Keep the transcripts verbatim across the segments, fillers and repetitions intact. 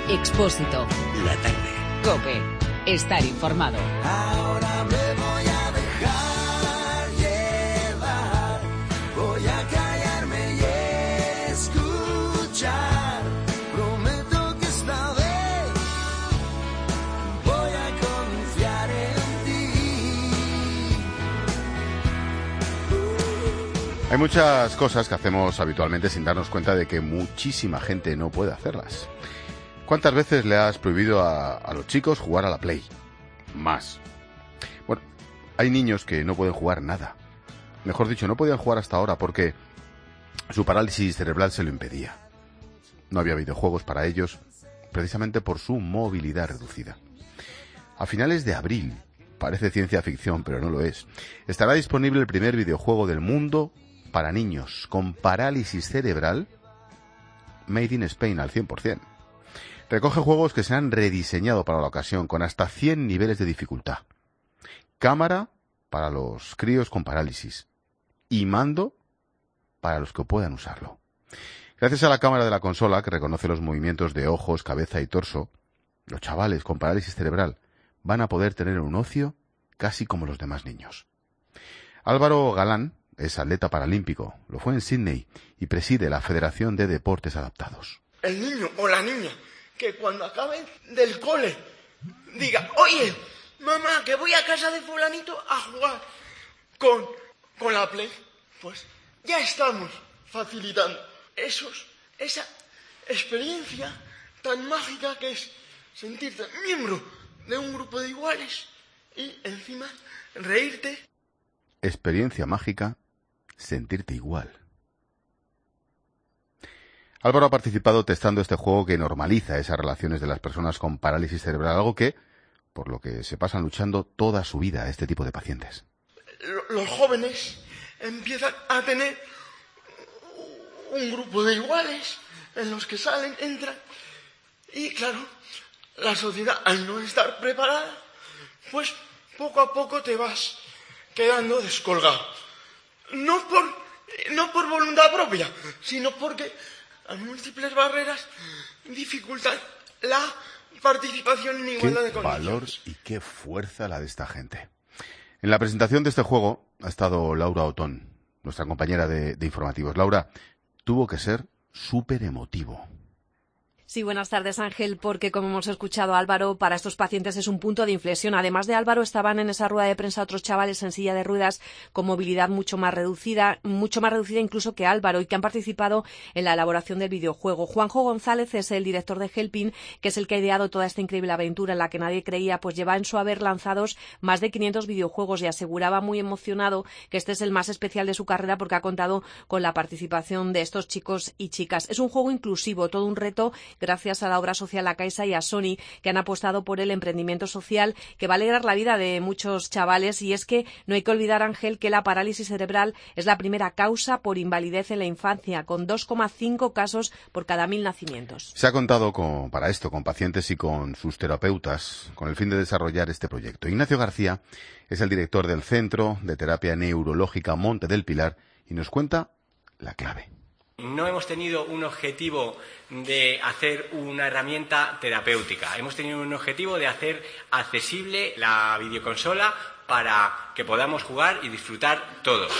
Expósito. La tarde. COPE. Estar informado. Ahora me voy a dejar llevar. Voy a callarme y escuchar. Prometo que esta vez voy a confiar en ti. Hay muchas cosas que hacemos habitualmente sin darnos cuenta de que muchísima gente no puede hacerlas. ¿Cuántas veces le has prohibido a, a los chicos jugar a la Play? Más. Bueno, hay niños que no pueden jugar nada. Mejor dicho, no podían jugar hasta ahora porque su parálisis cerebral se lo impedía. No había videojuegos para ellos, precisamente por su movilidad reducida. A finales de abril, parece ciencia ficción, pero no lo es, estará disponible el primer videojuego del mundo para niños con parálisis cerebral, made in Spain al cien por ciento. Recoge juegos que se han rediseñado para la ocasión, con hasta cien niveles de dificultad. Cámara para los críos con parálisis. Y mando para los que puedan usarlo. Gracias a la cámara de la consola, que reconoce los movimientos de ojos, cabeza y torso, los chavales con parálisis cerebral van a poder tener un ocio casi como los demás niños. Álvaro Galán es atleta paralímpico, lo fue en Sydney y preside la Federación de Deportes Adaptados. El niño o la niña que cuando acaben del cole diga, oye, mamá, que voy a casa de fulanito a jugar con, con la Play, pues ya estamos facilitando esos, esa experiencia tan mágica que es sentirte miembro de un grupo de iguales y encima reírte. Experiencia mágica, sentirte igual. Álvaro ha participado testando este juego que normaliza esas relaciones de las personas con parálisis cerebral, algo que, por lo que se pasan luchando toda su vida a este tipo de pacientes. Los jóvenes empiezan a tener un grupo de iguales en los que salen, entran, y claro, la sociedad, al no estar preparada, pues poco a poco te vas quedando descolgado. No por, no por voluntad propia, sino porque las múltiples barreras dificultan la participación en igualdad de condiciones. Qué valor y qué fuerza la de esta gente. En la presentación de este juego ha estado Laura Otón, nuestra compañera de, de informativos. Laura, tuvo que ser súper emotivo. Sí, buenas tardes, Ángel, porque como hemos escuchado, Álvaro, para estos pacientes es un punto de inflexión. Además de Álvaro, estaban en esa rueda de prensa otros chavales en silla de ruedas con movilidad mucho más reducida, mucho más reducida incluso que Álvaro, y que han participado en la elaboración del videojuego. Juanjo González es el director de Helping, que es el que ha ideado toda esta increíble aventura en la que nadie creía, pues lleva en su haber lanzados más de quinientos videojuegos y aseguraba muy emocionado que este es el más especial de su carrera porque ha contado con la participación de estos chicos y chicas. Es un juego inclusivo, todo un reto, gracias a la obra social La Caixa y a Sony, que han apostado por el emprendimiento social que va a alegrar la vida de muchos chavales. Y es que no hay que olvidar, Ángel, que la parálisis cerebral es la primera causa por invalidez en la infancia, con dos coma cinco casos por cada mil nacimientos. Se ha contado con, para esto con pacientes y con sus terapeutas, con el fin de desarrollar este proyecto. Ignacio García es el director del Centro de Terapia Neurológica Monte del Pilar y nos cuenta la clave. No hemos tenido un objetivo de hacer una herramienta terapéutica. Hemos tenido un objetivo de hacer accesible la videoconsola para que podamos jugar y disfrutar todos.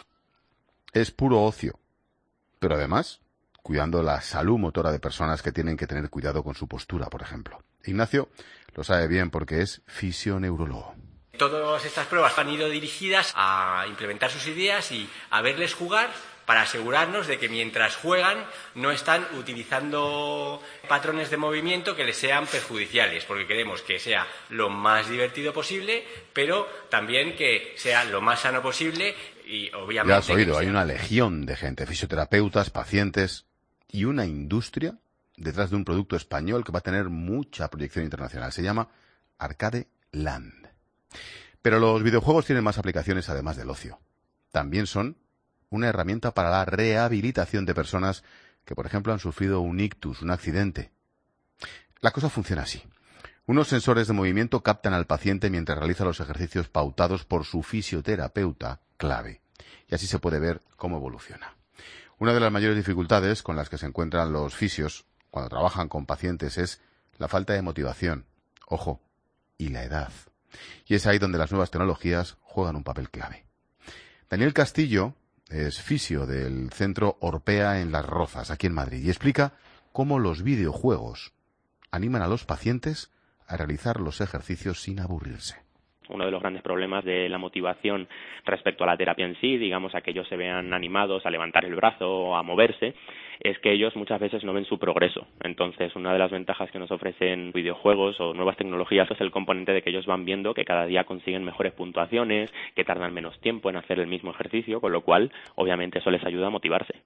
Es puro ocio, pero además cuidando la salud motora de personas que tienen que tener cuidado con su postura, por ejemplo. Ignacio lo sabe bien porque es fisioneurólogo. Todas estas pruebas han ido dirigidas a implementar sus ideas y a verles jugar, para asegurarnos de que mientras juegan no están utilizando patrones de movimiento que les sean perjudiciales, porque queremos que sea lo más divertido posible, pero también que sea lo más sano posible y obviamente... Ya has oído, sea... hay una legión de gente, fisioterapeutas, pacientes y una industria detrás de un producto español que va a tener mucha proyección internacional. Se llama Arcade Land. Pero los videojuegos tienen más aplicaciones además del ocio. También son una herramienta para la rehabilitación de personas que, por ejemplo, han sufrido un ictus, un accidente. La cosa funciona así. Unos sensores de movimiento captan al paciente mientras realiza los ejercicios pautados por su fisioterapeuta clave. Y así se puede ver cómo evoluciona. Una de las mayores dificultades con las que se encuentran los fisios cuando trabajan con pacientes es la falta de motivación, ojo, y la edad. Y es ahí donde las nuevas tecnologías juegan un papel clave. Daniel Castillo es fisio del Centro Orpea en Las Rozas, aquí en Madrid, y explica cómo los videojuegos animan a los pacientes a realizar los ejercicios sin aburrirse. Uno de los grandes problemas de la motivación respecto a la terapia en sí, digamos, a que ellos se vean animados a levantar el brazo o a moverse, es que ellos muchas veces no ven su progreso. Entonces, una de las ventajas que nos ofrecen videojuegos o nuevas tecnologías es el componente de que ellos van viendo que cada día consiguen mejores puntuaciones, que tardan menos tiempo en hacer el mismo ejercicio, con lo cual, obviamente, eso les ayuda a motivarse.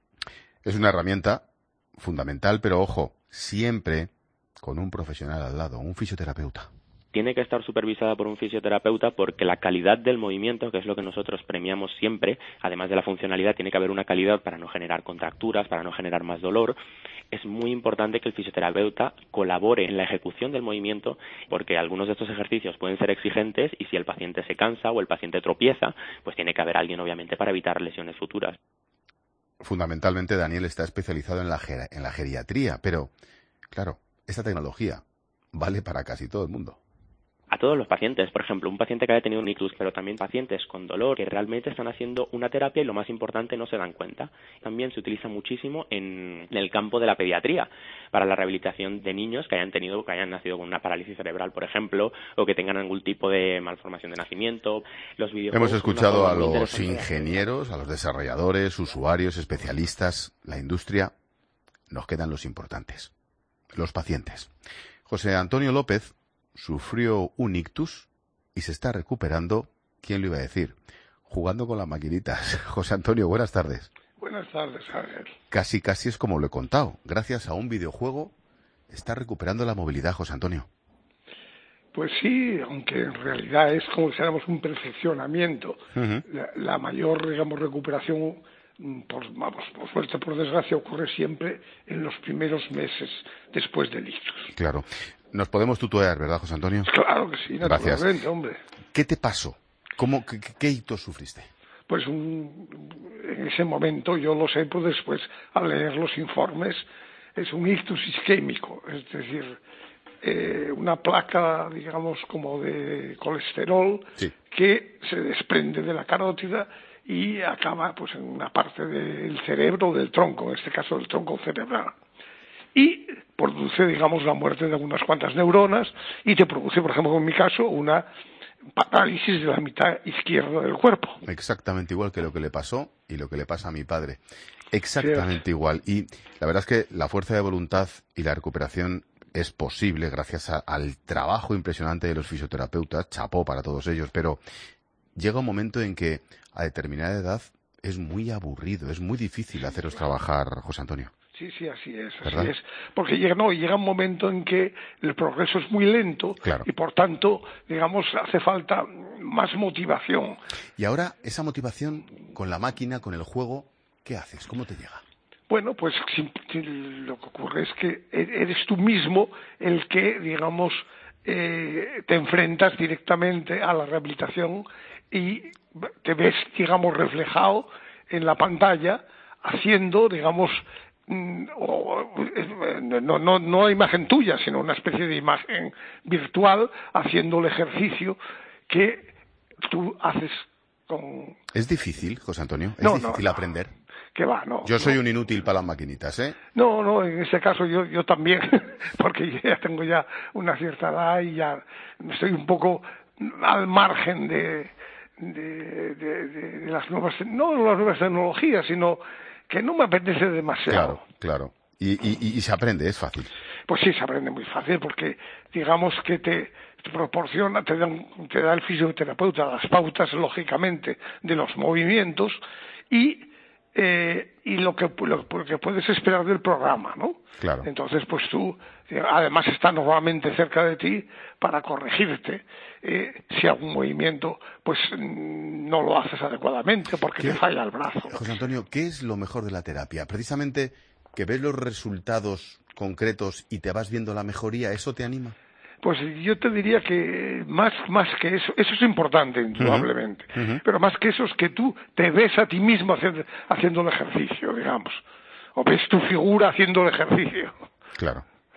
Es una herramienta fundamental, pero ojo, siempre con un profesional al lado, un fisioterapeuta. Tiene que estar supervisada por un fisioterapeuta porque la calidad del movimiento, que es lo que nosotros premiamos siempre, además de la funcionalidad, tiene que haber una calidad para no generar contracturas, para no generar más dolor. Es muy importante que el fisioterapeuta colabore en la ejecución del movimiento porque algunos de estos ejercicios pueden ser exigentes y si el paciente se cansa o el paciente tropieza, pues tiene que haber alguien obviamente para evitar lesiones futuras. Fundamentalmente Daniel está especializado en la, ger- en la geriatría, pero claro, esta tecnología vale para casi todo el mundo. A todos los pacientes, por ejemplo, un paciente que haya tenido un ictus, pero también pacientes con dolor que realmente están haciendo una terapia y lo más importante no se dan cuenta. También se utiliza muchísimo en, en el campo de la pediatría para la rehabilitación de niños que hayan tenido, que hayan nacido con una parálisis cerebral, por ejemplo, o que tengan algún tipo de malformación de nacimiento. Los videojuegos Hemos escuchado a los interesante. ingenieros, a los desarrolladores, usuarios, especialistas, la industria. Nos quedan los importantes, los pacientes. José Antonio López sufrió un ictus y se está recuperando, ¿quién lo iba a decir? Jugando con las maquinitas. José Antonio, buenas tardes. Buenas tardes, Ángel. Casi, casi es como lo he contado. Gracias a un videojuego está recuperando la movilidad, José Antonio. Pues sí, aunque en realidad es como si fuéramos un perfeccionamiento. Uh-huh. La, la mayor, digamos, recuperación, por, vamos, por suerte, por desgracia, ocurre siempre en los primeros meses después del ictus. Claro. Nos podemos tutear, ¿verdad, José Antonio? Claro que sí, naturalmente, hombre. ¿Qué te pasó? ¿Cómo, qué, qué hito sufriste? Pues un, en ese momento, yo lo sé, pues después, al leer los informes, es un ictus isquémico, es decir, eh, una placa, digamos, como de colesterol, sí, que se desprende de la carótida y acaba pues en una parte del cerebro, del tronco, en este caso del tronco cerebral. Y produce, digamos, la muerte de unas cuantas neuronas y te produce, por ejemplo, en mi caso, una parálisis de la mitad izquierda del cuerpo. Exactamente igual que lo que le pasó y lo que le pasa a mi padre. Exactamente sí, igual. Y la verdad es que la fuerza de voluntad y la recuperación es posible gracias a, al trabajo impresionante de los fisioterapeutas, chapó para todos ellos, pero llega un momento en que a determinada edad es muy aburrido, es muy difícil haceros trabajar, José Antonio. Sí, sí, así es, así ¿verdad? es. Porque llega, no, llega un momento en que el progreso es muy lento, claro, y por tanto, digamos, hace falta más motivación. Y ahora, esa motivación con la máquina, con el juego, ¿qué haces? ¿Cómo te llega? Bueno, pues lo que ocurre es que eres tú mismo el que, digamos, eh, te enfrentas directamente a la rehabilitación y te ves, digamos, reflejado en la pantalla haciendo, digamos, No, no, no imagen tuya, sino una especie de imagen virtual haciendo el ejercicio que tú haces con... ¿Es difícil, José Antonio? ¿Es no, difícil no, aprender? Que va, no. Yo soy no. un inútil para las maquinitas, ¿eh? No, no, en ese caso yo, yo también, porque yo ya tengo ya una cierta edad y ya estoy un poco al margen de, de, de, de, de las nuevas, no las nuevas tecnologías, sino que no me apetece demasiado. Claro, claro. Y, y, y se aprende, es fácil. Pues sí, se aprende muy fácil porque digamos que te, te proporciona, te da, te da el fisioterapeuta las pautas, lógicamente, de los movimientos y, eh, y lo, que, lo, lo que puedes esperar del programa, ¿no? Claro. Entonces, pues tú, además está normalmente cerca de ti para corregirte eh, si algún movimiento pues no lo haces adecuadamente porque te falla el brazo. José Antonio, ¿qué es lo mejor de la terapia? Precisamente que ves los resultados concretos y te vas viendo la mejoría, ¿eso te anima? Pues yo te diría que más, más que eso, eso es importante indudablemente, uh-huh. Uh-huh. Pero más que eso es que tú te ves a ti mismo hacer, haciendo el ejercicio, digamos, o ves tu figura haciendo el ejercicio. Claro.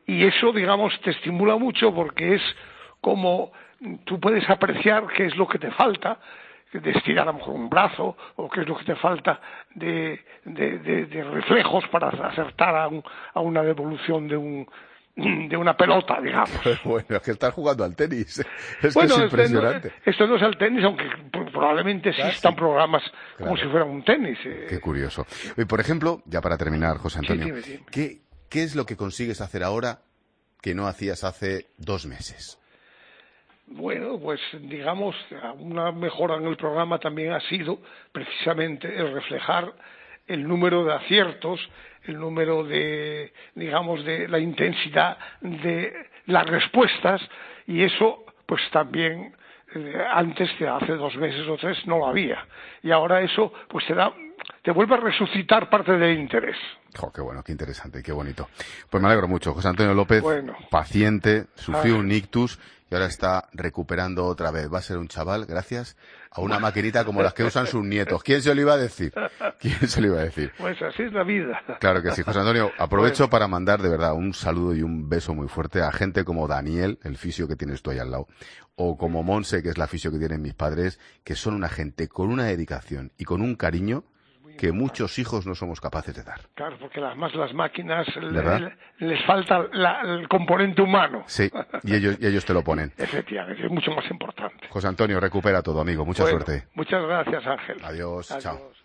y eso, digamos, te estimula mucho porque es como tú puedes apreciar qué es lo que te falta de estirar a lo mejor un brazo, o qué es lo que te falta de, de, de, de reflejos para acertar a, un, a una devolución de un de una pelota, digamos. Bueno, es que estás jugando al tenis. Es bueno, que es este impresionante. no, esto no es el tenis, aunque probablemente existan Casi. programas como Claro. si fuera un tenis. Eh. Qué curioso. Y por ejemplo, ya para terminar, José Antonio, Sí, dime, dime. ¿qué, ¿qué es lo que consigues hacer ahora que no hacías hace dos meses? Bueno, pues digamos, una mejora en el programa también ha sido precisamente el reflejar el número de aciertos, el número de, digamos, de la intensidad de las respuestas, y eso pues también eh, antes de hace dos meses o tres no lo había, y ahora eso pues te da, te vuelve a resucitar parte del interés. Jo, qué bueno, qué interesante, qué bonito. Pues me alegro mucho. José Antonio López, Bueno. paciente, sufrió Ah. un ictus y ahora está recuperando otra vez. Va a ser un chaval gracias a una maquinita como las que usan sus nietos. ¿Quién se lo iba a decir? ¿Quién se lo iba a decir? Pues así es la vida. Claro que sí. José Antonio, aprovecho Bueno. para mandar de verdad un saludo y un beso muy fuerte a gente como Daniel, el fisio que tienes tú ahí al lado, o como Monse, que es la fisio que tienen mis padres, que son una gente con una dedicación y con un cariño que muchos hijos no somos capaces de dar. Claro, porque además las máquinas ¿Verdad? le- les falta la- el componente humano. Sí, y ellos, y ellos te lo ponen. Efectivamente, es mucho más importante. José Antonio, recupera todo, amigo. Mucha Bueno, suerte. muchas gracias, Ángel. Adiós, chao.